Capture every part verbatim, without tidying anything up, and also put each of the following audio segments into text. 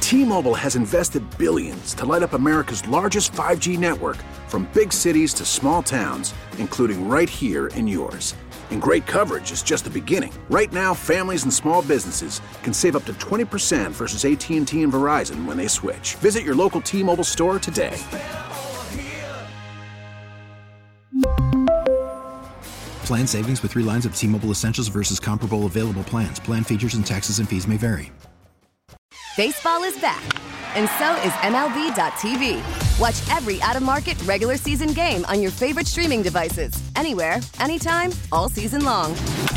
T-Mobile has invested billions to light up America's largest five G network, from big cities to small towns, including right here in yours. And great coverage is just the beginning. Right now, families and small businesses can save up to twenty percent versus A T and T and Verizon when they switch. Visit your local T-Mobile store today. Plan savings with three lines of T-Mobile Essentials versus comparable available plans. Plan features and taxes and fees may vary. Baseball is back, and so is M L B dot T V. Watch every out-of-market regular season game on your favorite streaming devices, anywhere, anytime, all season long.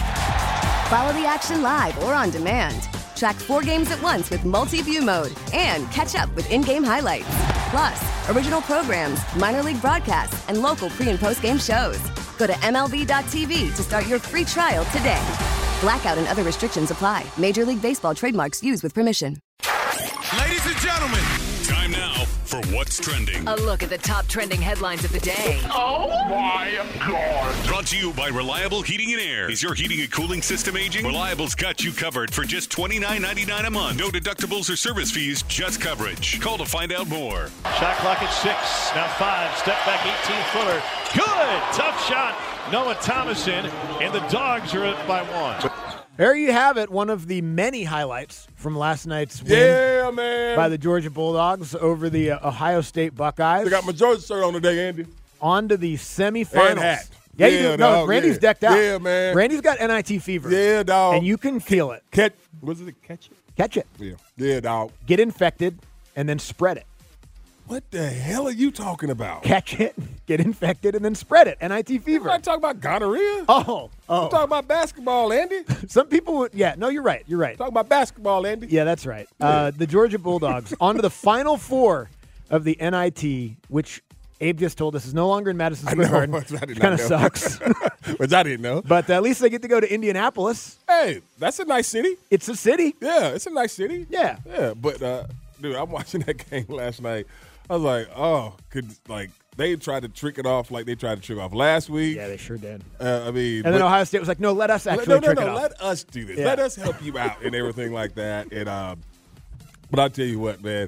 Follow the action live or on demand. Track four games at once with multi-view mode and catch up with in-game highlights. Plus, original programs, minor league broadcasts, and local pre- and post-game shows. Go to M L B dot T V to start your free trial today. Blackout and other restrictions apply. Major League Baseball trademarks used with permission. Ladies and gentlemen, time now for What's Trending. A look at the top trending headlines of the day. Oh my God. Brought to you by Reliable Heating and Air. Is your heating and cooling system aging? Reliable's got you covered for just twenty-nine ninety-nine a month. No deductibles or service fees, just coverage. Call to find out more. Shot clock at six. Now five. Step back eighteen-footer. Good. Tough shot. Noah Thomason. And the Dogs are up by one. There you have it, one of the many highlights from last night's win yeah, man. by the Georgia Bulldogs over the uh, Ohio State Buckeyes. I got my Georgia shirt on today, Andy. On to the semifinals. And hat. Yeah, yeah, you do. dog, No, Randy's yeah. decked out. Yeah, man. Randy's got N I T fever. Yeah, dog. And you can feel it. Catch, what's it, catch it? Catch it. Yeah, yeah, dog. Get infected, and then spread it. What the hell are you talking about? Catch it, get infected, and then spread it. N I T fever. I'm not talking about gonorrhea. Oh, oh. I'm talking about basketball, Andy. Some people would, yeah, no, you're right. You're right. Talking about basketball, Andy. Yeah, that's right. Uh, the Georgia Bulldogs on to the Final Four of the N I T, which Abe just told us is no longer in Madison Square Garden. Which kind of sucks. Which I didn't know. But at least they get to go to Indianapolis. Hey, that's a nice city. It's a city. Yeah, it's a nice city. Yeah. Yeah, but, uh, dude, I'm watching that game last night. I was like, oh, could like they tried to trick it off like they tried to trick off last week. Yeah, they sure did. Uh, I mean, and then but, Ohio State was like, no, let us actually no, no, trick no, it off. let us do this. Yeah. Let us help you out and everything like that. And um, but I'll tell you what, man,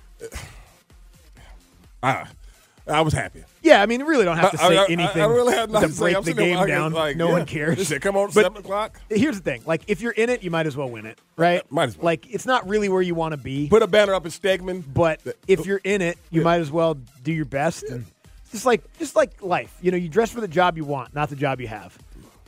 I I was happy. Yeah, I mean, you really don't have to say I, I, anything I, I really have to to break say. the game like, down. Like, no yeah. one cares. They said, come on, but seven o'clock. Here's the thing: like, if you're in it, you might as well win it, right? Might as well. Like, it's not really where you want to be. Put a banner up in Stegman. But if you're in it, you Yeah. might as well do your best. And just like just like life, you know, you dress for the job you want, not the job you have.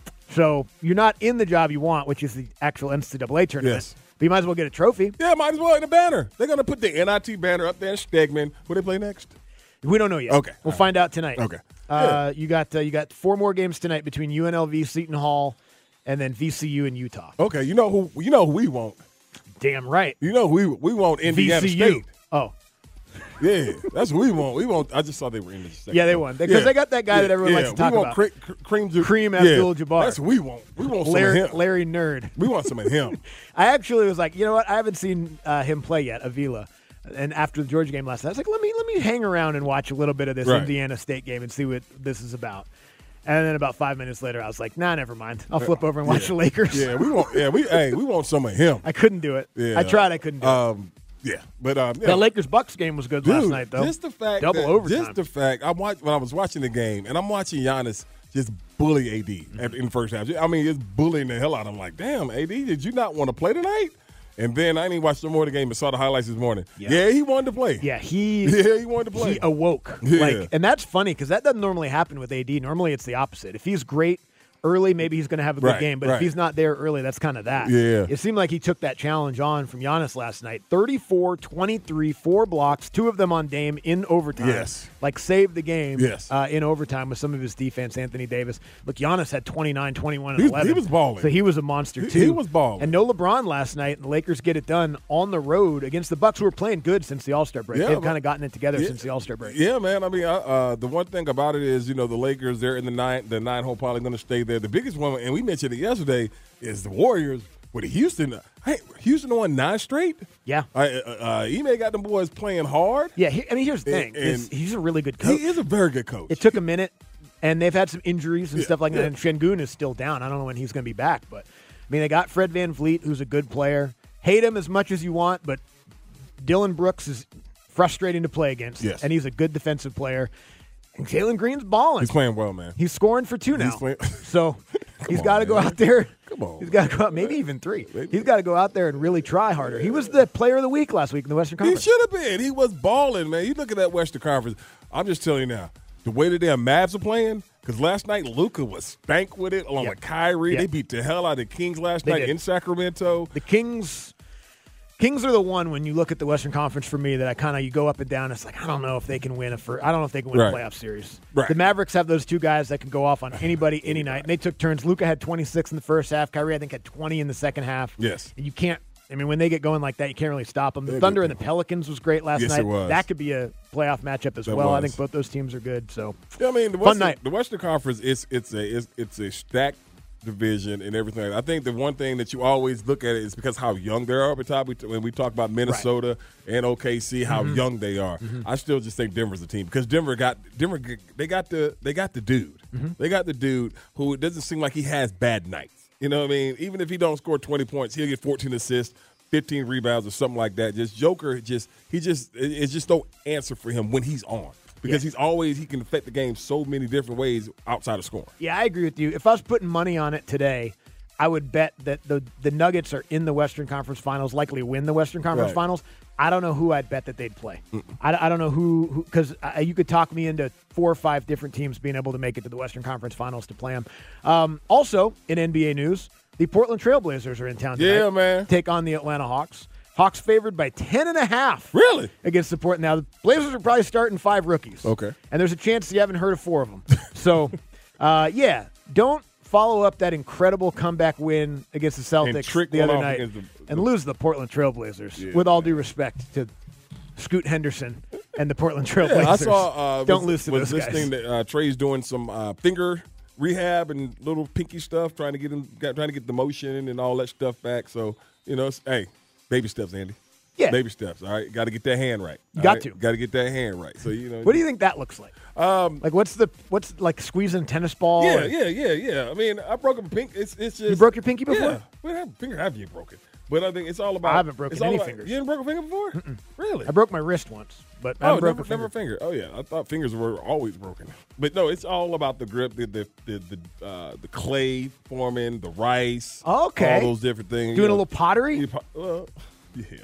So you're not in the job you want, which is the actual N C double A tournament. Yes. But you might as well get a trophy. Yeah, might as well in the banner. They're gonna put the N I T banner up there in Stegman. Who they play next? We don't know yet. Okay. We'll All find out tonight. Okay. Uh, you got uh, you got four more games tonight between U N L V, Seton Hall, and then V C U and Utah. Okay, you know who you know who we want. Damn right. You know who we we want Indiana V C U. State. Oh. Yeah, that's what we want. We want. I just saw they were in the second. Yeah, they won because Yeah. they got that guy Yeah, that everyone yeah. likes to talk we want about. Cre- Cre- Cream, Ju- Kareem yeah. Abdul-Jabbar. That's what we want. We want some Larry, of him. Larry Nerd. We want some of him. I actually was like, you know what? I haven't seen uh, him play yet, Avila. And after the Georgia game last night, I was like, let me let me hang around and watch a little bit of this Right. Indiana State game and see what this is about. And then about five minutes later, I was like, nah, never mind. I'll flip over and watch yeah. the Lakers. Yeah, we want. Yeah, we. Hey, we want some of him. I couldn't do it. Yeah. I tried. I couldn't do Um. Yeah, but um. it. Yeah. That Lakers Bucks game was good Dude, last night, though. Just the fact, double that, overtime. Just the fact, I watched when I was watching the game, and I'm watching Giannis just bully A D Mm-hmm. at, in the first half. I mean, just bullying the hell out of him. I'm like, damn, A D, did you not want to play tonight? And then I didn't even watch no more of the game, but saw the highlights this morning. Yeah. Yeah, he wanted to play. yeah, he Yeah, he wanted to play. he awoke. Yeah. Like, and that's funny because that doesn't normally happen with A D. Normally, it's the opposite. If he's great early, maybe he's going to have a good Right, game. But right. if he's not there early, that's kind of that. Yeah. It seemed like he took that challenge on from Giannis last night. thirty-four, twenty-three, four blocks, two of them on Dame in overtime. Yes. Like saved the game Yes. uh, in overtime with some of his defense, Anthony Davis. Look, Giannis had twenty-nine, twenty-one, and He- eleven. he was balling. So he was a monster, He- too. he was balling. And no LeBron last night, and the Lakers get it done on the road against the Bucks, who were playing good since the All-Star break. Yeah, They've but- kind of gotten it together Yeah. since the All-Star break. Yeah, man. I mean, uh, uh, the one thing about it is, you know, the Lakers, they're in the nine, the nine hole, probably going to stay there. The biggest one, and we mentioned it yesterday, is the Warriors with Houston. Hey, Houston won nine straight. Yeah. Uh, uh, uh, Ime got them boys playing hard. Yeah, he, I mean, here's the thing. And- is and he's a really good coach. He is a very good coach. It took a minute, and they've had some injuries and Yeah, stuff like that. yeah. And Şengün is still down. I don't know when he's going to be back. But, I mean, they got Fred VanVleet, who's a good player. Hate him as much as you want, but Dylan Brooks is frustrating to play against, yes. and he's a good defensive player. And Jalen Green's balling. He's playing well, man. He's scoring for two now. He's playing- so he's got to go out there. Come on. He's got to go out, maybe even three. Maybe. He's got to go out there and really try harder. He was the player of the week last week in the Western Conference. He should have been. He was balling, man. You look at that Western Conference. I'm just telling you now, the way the damn Mavs are playing, because last night Luka was spanked with it along Yep. with Kyrie. Yep. They beat the hell out of the Kings last They night did. in Sacramento. The Kings Kings are the one when you look at the Western Conference for me that I kind of you go up and down. It's like I don't know if they can win a fir- I don't know if they can win Right. a playoff series. Right. The Mavericks have those two guys that can go off on anybody any night. And they took turns. Luka had twenty-six in the first half. Kyrie I think had twenty in the second half. Yes. And you can't. I mean, when they get going like that, you can't really stop them. The They Thunder do. and the Pelicans was great last Yes, night. it was. That could be a playoff matchup as That well. I was. think both those teams are good. So Yeah, I mean, the Fun Western, night. the Western Conference is it's a it's, it's a stacked division and everything. I think the one thing that you always look at it is because how young they are. Up at top, we, when we talk about Minnesota and O K C, how Mm-hmm. young they are. I still just think Denver's the team because Denver got Denver. They got the they got the dude. Mm-hmm. They got the dude who it doesn't seem like he has bad nights. You know what I mean? Even if he don't score twenty points, he'll get fourteen assists, fifteen rebounds, or something like that. Just Joker, just he just it- it's just no answer for him when he's on. Because Yeah. he's always he can affect the game so many different ways outside of scoring. yeah, I agree with you. If I was putting money on it today, I would bet that the the Nuggets are in the Western Conference Finals, likely win the Western Conference Right. Finals. I don't know who I'd bet that they'd play. I, I don't know who because you could talk me into four or five different teams being able to make it to the Western Conference Finals to play them. Um, also, in N B A news, the Portland Trailblazers are in town tonight. Yeah, man. Take on the Atlanta Hawks. Hawks favored by ten and a half. Really? Against the Portland. Now, the Blazers are probably starting five rookies. Okay. And there's a chance you haven't heard of four of them. So, uh, yeah, don't follow up that incredible comeback win against the Celtics trick the one other off night against the- and lose the Portland Trailblazers. Yeah, with all due respect to Scoot Henderson and the Portland Trailblazers. Yeah, I saw. Uh, don't was, lose to was those guys. listening that uh, Trey's doing some uh, finger rehab and little pinky stuff, trying to get him, got, trying to get the motion and all that stuff back. So you know, it's, hey, baby steps, Andy. Yeah. Baby steps. All right, got to get that hand right. You all got right? to. Got to get that hand right. So you know. What do you think that looks like? Um, Like, what's the what's like squeezing a tennis ball? yeah, or- yeah, yeah, yeah. I mean, I broke a pink. It's it's just You broke your pinky before? Yeah, well, have, finger have you broken? But I think it's all about. I haven't broken it's all any about- fingers. You didn't broke a finger before? Mm-mm. Really? I broke my wrist once, but I Oh, haven't broke never, a finger. never a finger. Oh yeah, I thought fingers were always broken. But no, it's all about the grip, the the the the, uh, the clay forming, the rice. Okay. all those different things. Doing a little pottery? You po- well, yeah.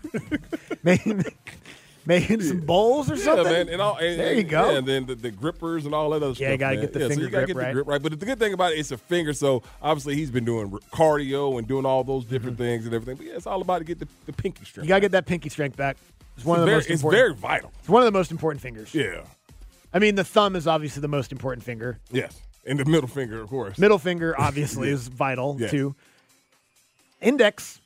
making, making some bowls or Yeah, something? man, and all, and, There you and- go. yeah, and then the, the grippers and all that other stuff. Yeah, you gotta man. get the yeah, finger so you gotta grip, get right? the grip right. But the good thing about it, it's a finger, so obviously he's been doing r- cardio and doing all those different things and everything. But yeah, it's all about to get the, the pinky strength. Mm-hmm. You got to get that pinky strength back. It's one it's of the very, most it's important. very vital. It's one of the most important fingers. Yeah. I mean, the thumb is obviously the most important finger. Yes. And the middle finger, of course. Middle finger obviously is vital Yes. too. Index,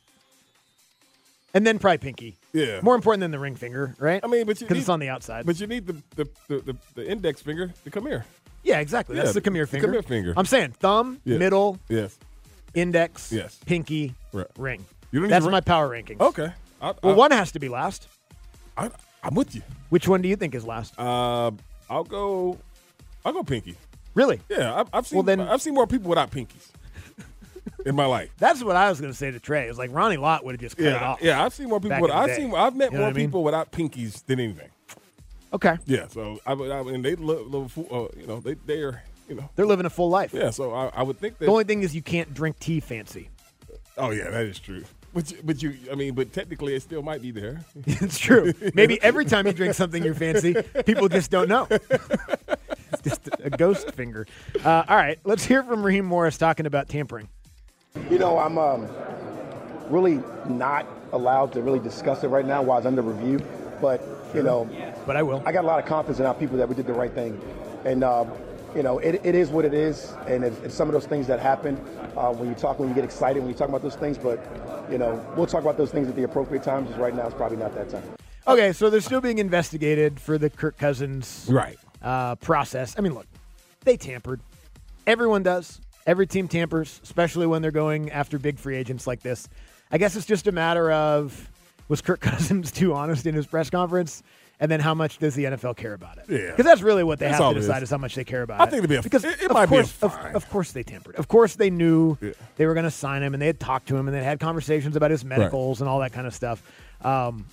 and then probably pinky. Yeah. More important than the ring finger, right? I mean, but you because need- it's on the outside. But you need the the, the, the, the index finger to come here. yeah, exactly. That's Yeah, the come here the finger. come here finger. I'm saying thumb, Yeah. middle, Yes. index, Yes. pinky, Right. ring. You don't need That's to my ring- power rankings. Okay. I, Well, I, one has to be last. I, I'm with you. Which one do you think is last? Uh, I'll go. I'll go pinky. Really? Yeah, I've, I've seen. Well, then- I've seen more people without pinkies in my life. That's what I was going to say to Trey. It was like Ronnie Lott would have just cut it Yeah, off. yeah. I've seen more people. back With, in the I've day. seen. I've met You know more what I mean? people without pinkies than anything. Okay. Yeah. So I, would- I mean, they live. live full- uh, you know, they they are. You know. They're living a full life. Yeah. So I, I would think that. The only thing is you can't drink tea fancy. Oh yeah, that is true. But you, but you, I mean, but technically, it still might be there. It's true. Maybe every time you drink something you're fancy, people just don't know. It's just a ghost finger. Uh, all right, let's hear from Raheem Morris talking about tampering. You know, I'm um, really not allowed to really discuss it right now while it's under review. But, you know, But I will. I got a lot of confidence in our people that we did the right thing. And, uh, you know, it, it is what it is. And it's, it's some of those things that happen uh, when you talk, when you get excited, when you talk about those things. But, you know, we'll talk about those things at the appropriate times. Because right now it's probably not that time. Okay, so they're still being investigated for the Kirk Cousins Right. uh, process. I mean, look, they tampered. Everyone does. Every team tampers, especially when they're going after big free agents like this. I guess it's just a matter of, was Kirk Cousins too honest in his press conference? And then how much does the N F L care about it? Yeah. Because that's really what they That's have all to it decide is. is how much they care about I it. think it'd be a- because it- it of might be a course, of, fine. of course they tampered. Of course they knew Yeah. they were going to sign him, and they had talked to him, and they had conversations about his medicals and all that kind of stuff. Um,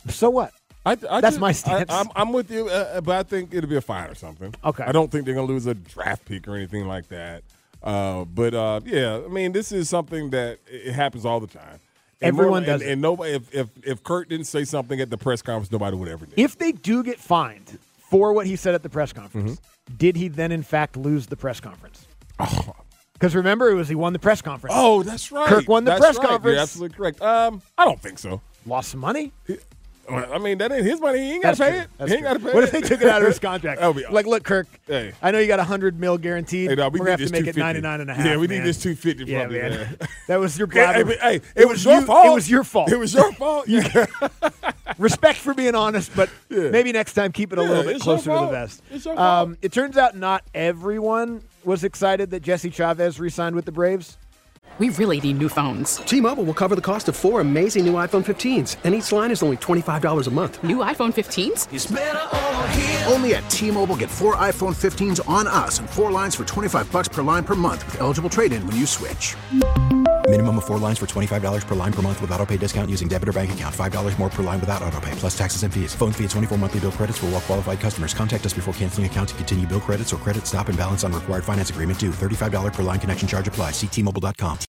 So what? I, I That's just, my stance. I, I'm, I'm with you, uh, but I think it'll be a fine or something. Okay. I don't think they're going to lose a draft pick or anything like that. Uh, but, uh, yeah, I mean, this is something that it happens all the time. And Everyone more, does and, it. and nobody, if, if, if Kurt didn't say something at the press conference, nobody would ever do. If they do get fined for what he said at the press conference, Mm-hmm. did he then, in fact, lose the press conference? Oh. Because remember, it was he won the press conference. Oh, that's right. Kirk won the that's press right. conference. You're absolutely correct. Um, I don't think so. Lost some money. I mean, that ain't his money. He ain't got to pay true. it. That's he ain't got true. to pay What it. if they took it out of his contract? That would be Like, look, Kirk, Hey. I know you got one hundred mil guaranteed. Hey, no, we We're need going to have this to make it two fifty. ninety-nine and a half. Yeah, we need man. this two fifty from Yeah, you, man. man. That was your Hey, blabber. hey, it, it was your you, fault. It was your fault. It was your fault. Yeah. Respect for being honest, but Yeah. maybe next time keep it a Yeah, little bit it's your closer to the fault. vest. It's your Um, fault. it turns out not everyone was excited that Jesse Chavez re-signed with the Braves. We really need new phones. T-Mobile will cover the cost of four amazing new iPhone fifteens, and each line is only twenty-five dollars a month. New iPhone fifteens? It's better over here. Only at T-Mobile, get four iPhone fifteens on us and four lines for twenty-five bucks per line per month with eligible trade-in when you switch. Minimum of four lines for twenty-five dollars per line per month with autopay discount using debit or bank account. five dollars more per line without autopay, plus taxes and fees. Phone fee at twenty-four monthly bill credits for well-qualified customers. Contact us before canceling account to continue bill credits or credit stop and balance on required finance agreement due. thirty-five dollars per line connection charge applies. See T Mobile dot com.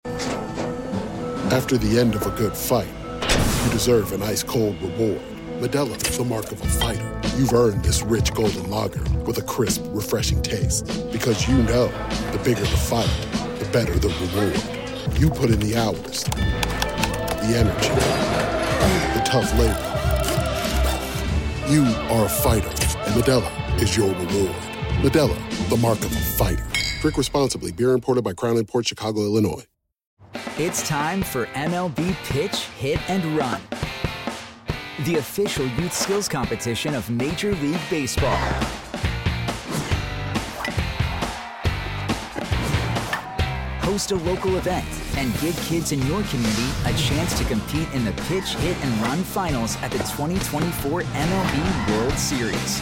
After the end of a good fight, you deserve an ice-cold reward. Modelo is the mark of a fighter. You've earned this rich golden lager with a crisp, refreshing taste. Because you know, the bigger the fight, the better the reward. You put in the hours, the energy, the tough labor. You are a fighter, and Modelo is your reward. Modelo, the mark of a fighter. Drink responsibly. Beer imported by Crown Imports, Chicago, Illinois. It's time for M L B Pitch, Hit, and Run, the official youth skills competition of Major League Baseball. Host a local event and give kids in your community a chance to compete in the Pitch, Hit, and Run finals at the twenty twenty-four M L B World Series.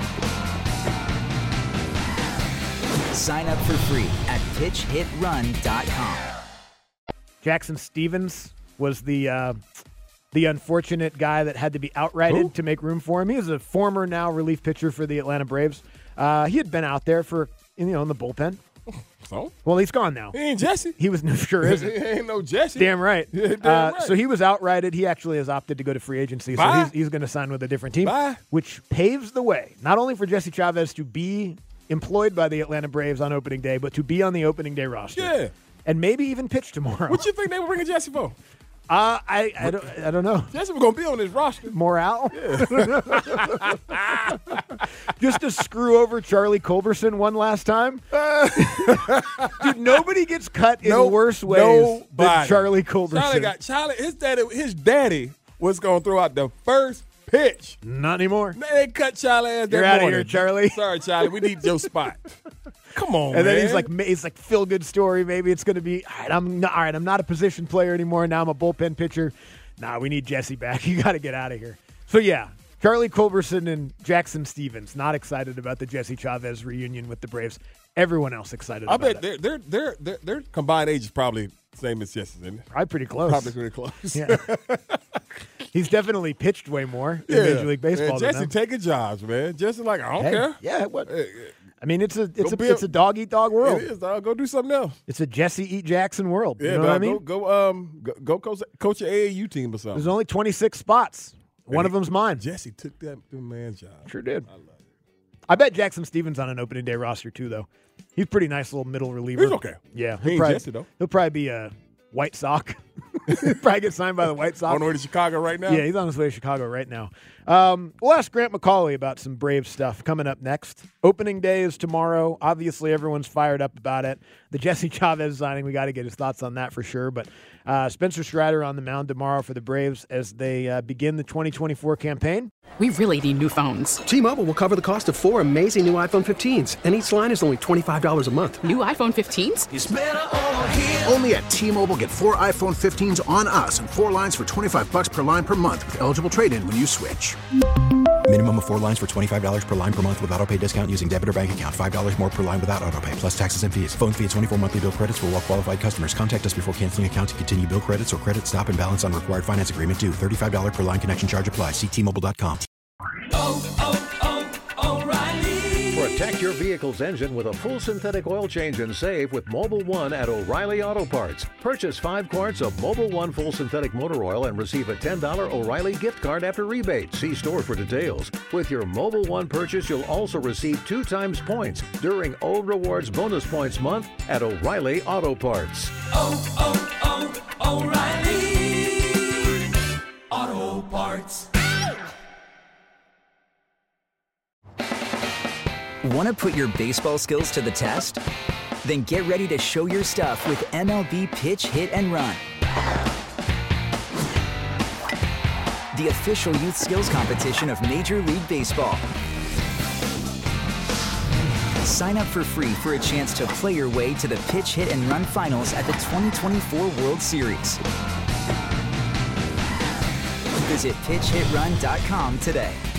Sign up for free at pitch hit run dot com. Jackson Stevens was the uh, the unfortunate guy that had to be outrighted Who? to make room for him. He is a former now relief pitcher for the Atlanta Braves. Uh, he had been out there for you know in the bullpen. So? Well, he's gone now. He ain't Jesse. He was no sure isn't. He ain't no Jesse. Damn right. Yeah, damn uh, right. So he was outrighted. He actually has opted to go to free agency. Bye. So he's, he's going to sign with a different team, Bye. which paves the way not only for Jesse Chavez to be employed by the Atlanta Braves on opening day, but to be on the opening day roster. Yeah. And maybe even pitch tomorrow. What you think they were bringing Jesse for? Uh, I, I, don't, I don't know. Jesse was going to be on this roster. Morale? Just to screw over Charlie Culberson one last time? Dude, nobody gets cut in No- worse ways nobody. than Charlie Culberson. Charlie got Charlie. His daddy. His daddy was going to throw out the first pitch. Not anymore. They cut Charlie ass that You're outta morning. here, Charlie. Sorry, Charlie. We need your spot. Come on, And man. then he's like, he's like, feel good story. Maybe it's going to be, all right, I'm not, all right, I'm not a position player anymore. Now I'm a bullpen pitcher. Nah, we need Jesse back. You got to get out of here. So yeah, Charlie Culberson and Jackson Stevens not excited about the Jesse Chavez reunion with the Braves. Everyone else excited. I about bet it. their their their their their combined age is probably the same as Jesse's, isn't it? Probably pretty close. Probably pretty close. Yeah. He's definitely pitched way more in Major League Baseball. Man, than Jesse them. taking jobs, man. Jesse like I don't Hey, care. Yeah, what? Hey, I mean, it's a it's Go a be a- it's a dog eat dog world. It is, dog. Go do something else. It's a Jesse eat Jackson world. Yeah, you know dog, what I mean? Go, go um go, go coach, coach your A A U team or something. There's only twenty-six spots. One And of them's mine. Jesse took that, that man's job. Sure did. I love it. I bet Jackson Stevens on an opening day roster too, though. He's a pretty nice little middle reliever. He's okay. Yeah, He ain't probably, Jesse, though. He'll probably be a White Sox. He'll probably get signed by the White Sox. On the way to Chicago right now? Yeah, he's on his way to Chicago right now. Um, we'll ask Grant McCauley about some Brave stuff coming up next. Opening day is tomorrow. Obviously, everyone's fired up about it. The Jesse Chavez signing, we got to get his thoughts on that for sure. But uh, Spencer Strider on the mound tomorrow for the Braves as they uh, begin the twenty twenty-four campaign. We really need new phones. T-Mobile will cover the cost of four amazing new iPhone fifteens, and each line is only twenty-five dollars a month. New iPhone fifteens? It's better over here. Only at T-Mobile, get four iPhone fifteens on us and four lines for twenty-five bucks per line per month with eligible trade-in when you switch. Minimum of four lines for twenty-five dollars per line per month with auto pay discount using debit or bank account. five dollars more per line without auto pay, plus taxes and fees. Phone fee at twenty-four monthly bill credits for well qualified customers. Contact us before canceling account to continue bill credits or credit stop and balance on required finance agreement due. thirty-five dollars per line connection charge applies. See T Mobile dot com. Oh, oh, oh, O'Reilly. Protect your vehicle's engine with a full synthetic oil change and save with Mobile One at O'Reilly Auto Parts. Purchase five quarts of Mobile One full synthetic motor oil and receive a ten dollars O'Reilly gift card after rebate. See store for details. With your Mobile One purchase, you'll also receive two times points during O Rewards Bonus Points Month at O'Reilly Auto Parts. Oh, oh, oh, O'Reilly Auto Parts. Want to put your baseball skills to the test? Then get ready to show your stuff with M L B Pitch, Hit, and Run. The official youth skills competition of Major League Baseball. Sign up for free for a chance to play your way to the Pitch, Hit, and Run finals at the twenty twenty-four World Series. Visit pitch hit run dot com today.